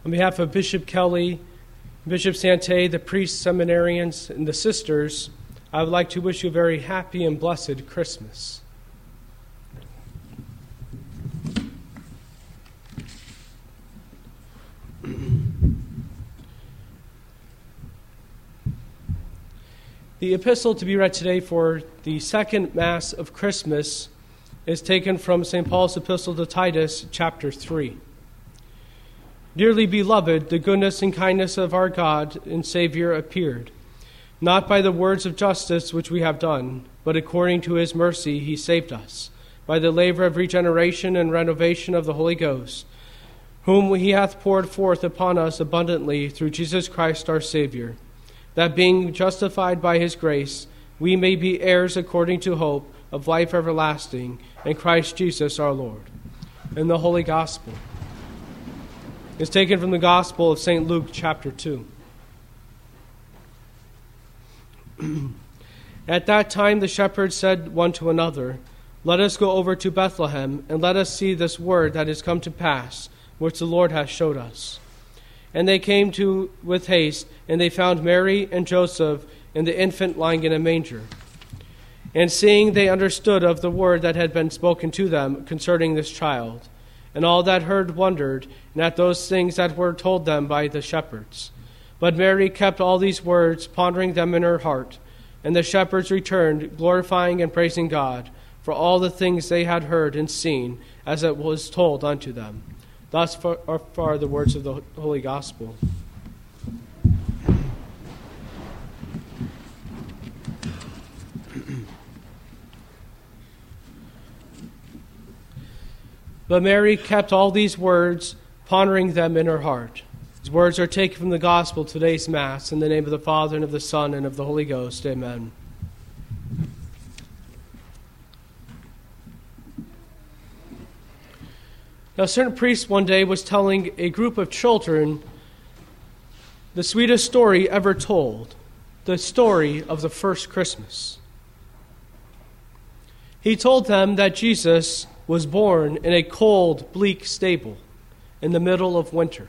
On behalf of Bishop Kelly, Bishop Sante, the priests, seminarians, and the sisters, I would like to wish you a very happy and blessed Christmas. The epistle to be read today for the second Mass of Christmas is taken from St. Paul's epistle to Titus, chapter 3. Dearly beloved, the goodness and kindness of our God and Savior appeared, not by the words of justice which we have done, but according to his mercy he saved us, by the labor of regeneration and renovation of the Holy Ghost, whom he hath poured forth upon us abundantly through Jesus Christ our Savior, that being justified by his grace, we may be heirs according to hope of life everlasting, in Christ Jesus our Lord. In the Holy Gospel is taken from the Gospel of St. Luke, chapter 2. At that time the shepherds said one to another, "Let us go over to Bethlehem, and let us see this word that is come to pass, which the Lord hath showed us." And they came to with haste, and they found Mary and Joseph and the infant lying in a manger. And seeing, they understood of the word that had been spoken to them concerning this child. And all that heard wondered, and at those things that were told them by the shepherds. But Mary kept all these words, pondering them in her heart. And the shepherds returned, glorifying and praising God for all the things they had heard and seen, as it was told unto them. Thus far the words of the Holy Gospel. But Mary kept all these words, pondering them in her heart. These words are taken from the Gospel, today's Mass, in the name of the Father, and of the Son, and of the Holy Ghost. Amen. Now, a certain priest one day was telling a group of children the sweetest story ever told, the story of the first Christmas. He told them that Jesus was born in a cold, bleak stable in the middle of winter.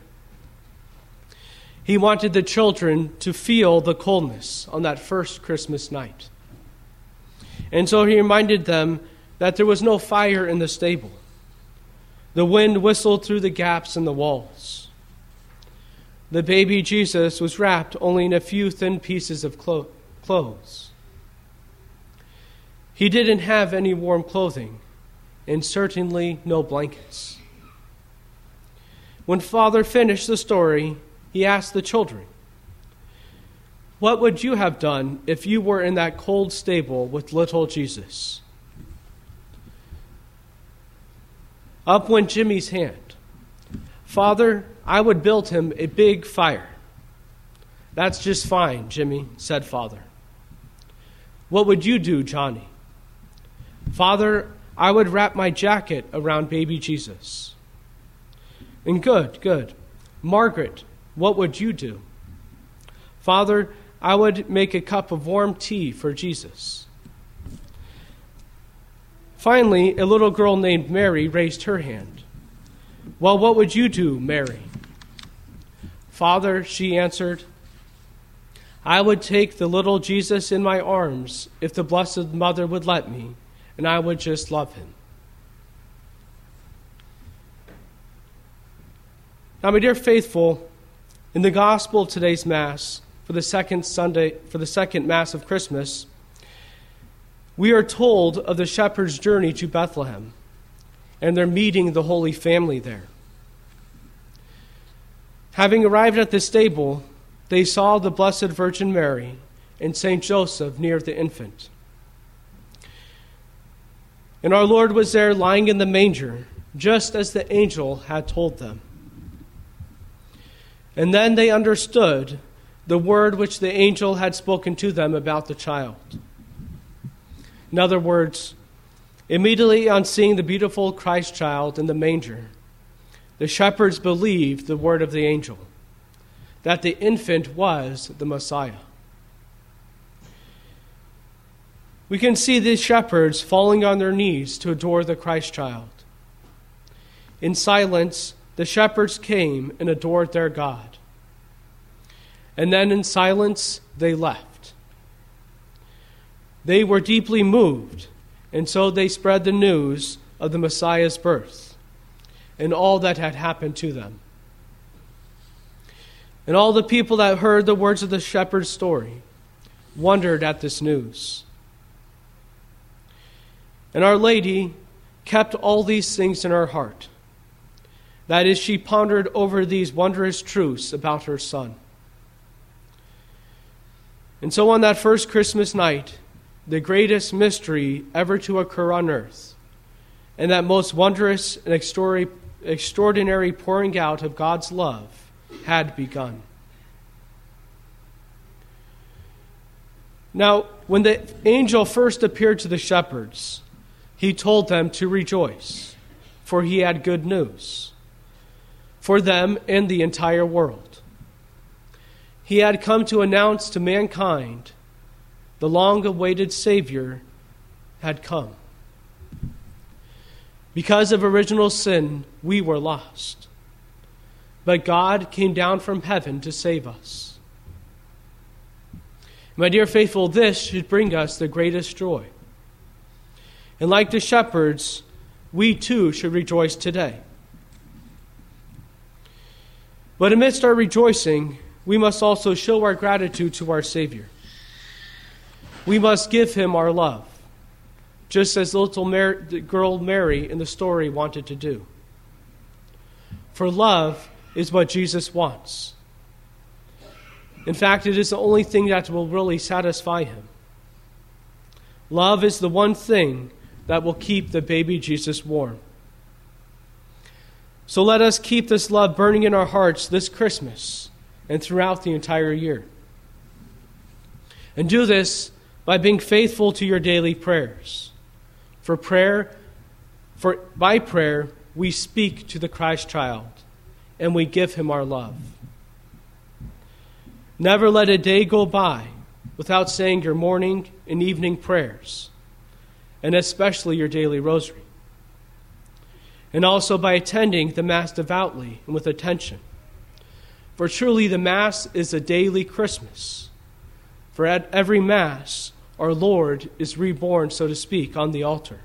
He wanted the children to feel the coldness on that first Christmas night. And so he reminded them that there was no fire in the stable. The wind whistled through the gaps in the walls. The baby Jesus was wrapped only in a few thin pieces of clothes. He didn't have any warm clothing, and certainly no blankets. When Father finished the story, he asked the children, "What would you have done if you were in that cold stable with little Jesus?" Up went Jimmy's hand. "Father, I would build him a big fire." "That's just fine, Jimmy," said Father. "What would you do, Johnny?" "Father, I would wrap my jacket around baby Jesus." "And good. Margaret, what would you do?" "Father, I would make a cup of warm tea for Jesus." Finally, a little girl named Mary raised her hand. "Well, what would you do, Mary?" "Father," she answered, "I would take the little Jesus in my arms if the Blessed Mother would let me, and I would just love him." Now, my dear faithful, in the Gospel of today's Mass, for the second Mass of Christmas, we are told of the shepherds' journey to Bethlehem and their meeting the Holy Family there. Having arrived at the stable, they saw the Blessed Virgin Mary and Saint Joseph near the infant. And our Lord was there lying in the manger, just as the angel had told them. And then they understood the word which the angel had spoken to them about the child. In other words, immediately on seeing the beautiful Christ child in the manger, the shepherds believed the word of the angel, that the infant was the Messiah. We can see these shepherds falling on their knees to adore the Christ child. In silence, the shepherds came and adored their God. And then in silence they left. They were deeply moved, and so they spread the news of the Messiah's birth and all that had happened to them. And all the people that heard the words of the shepherd's story wondered at this news. And Our Lady kept all these things in her heart. That is, she pondered over these wondrous truths about her Son. And so on that first Christmas night, the greatest mystery ever to occur on earth, and that most wondrous and extraordinary pouring out of God's love had begun. Now, when the angel first appeared to the shepherds, he told them to rejoice, for he had good news for them and the entire world. He had come to announce to mankind the long-awaited Savior had come. Because of original sin, we were lost. But God came down from heaven to save us. My dear faithful, this should bring us the greatest joy. And like the shepherds, we too should rejoice today. But amidst our rejoicing, we must also show our gratitude to our Savior. We must give him our love, just as the girl Mary in the story wanted to do. For love is what Jesus wants. In fact, it is the only thing that will really satisfy him. Love is the one thing that will keep the baby Jesus warm. So let us keep this love burning in our hearts this Christmas and throughout the entire year. And do this by being faithful to your daily prayers. By prayer, we speak to the Christ child and we give him our love. Never let a day go by without saying your morning and evening prayers, and especially your daily rosary. And also by attending the Mass devoutly and with attention. For truly the Mass is a daily Christmas. For at every Mass, our Lord is reborn, so to speak, on the altar.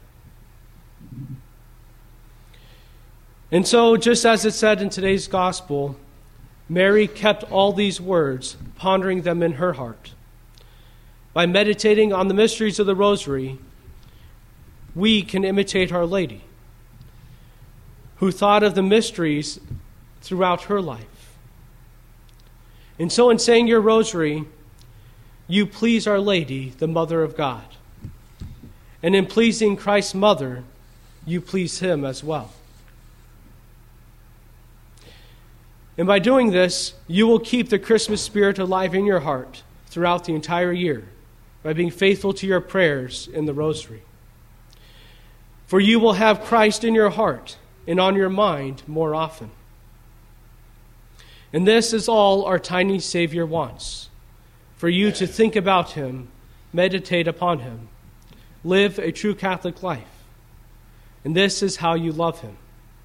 And so, just as it said in today's Gospel, Mary kept all these words, pondering them in her heart. By meditating on the mysteries of the Rosary, we can imitate Our Lady, who thought of the mysteries throughout her life. And so in saying your rosary, you please Our Lady, the Mother of God. And in pleasing Christ's mother, you please him as well. And by doing this, you will keep the Christmas spirit alive in your heart throughout the entire year by being faithful to your prayers in the rosary. For you will have Christ in your heart and on your mind more often. And this is all our tiny Savior wants, for you to think about him, meditate upon him, live a true Catholic life. And this is how you love him.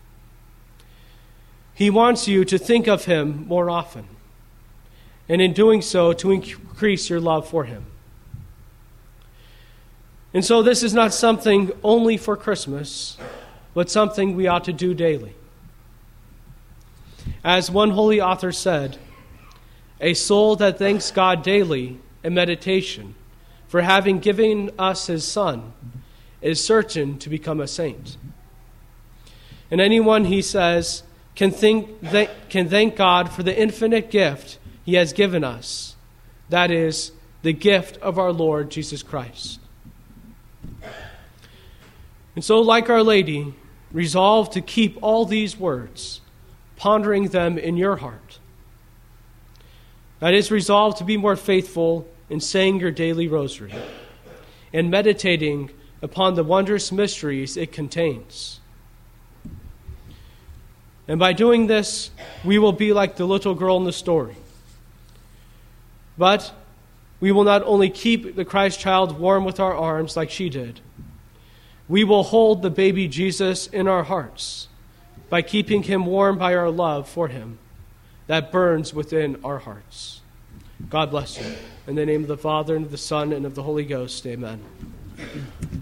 He wants you to think of him more often, and in doing so, to increase your love for him. And so this is not something only for Christmas, but something we ought to do daily. As one holy author said, a soul that thanks God daily in meditation for having given us his Son is certain to become a saint. And anyone, he says, can thank God for the infinite gift he has given us. That is, the gift of our Lord Jesus Christ. And so, like Our Lady, resolve to keep all these words, pondering them in your heart. That is, resolve to be more faithful in saying your daily rosary and meditating upon the wondrous mysteries it contains. And by doing this, we will be like the little girl in the story. But we will not only keep the Christ child warm with our arms like she did, we will hold the baby Jesus in our hearts by keeping him warm by our love for him that burns within our hearts. God bless you. In the name of the Father, and of the Son, and of the Holy Ghost, amen.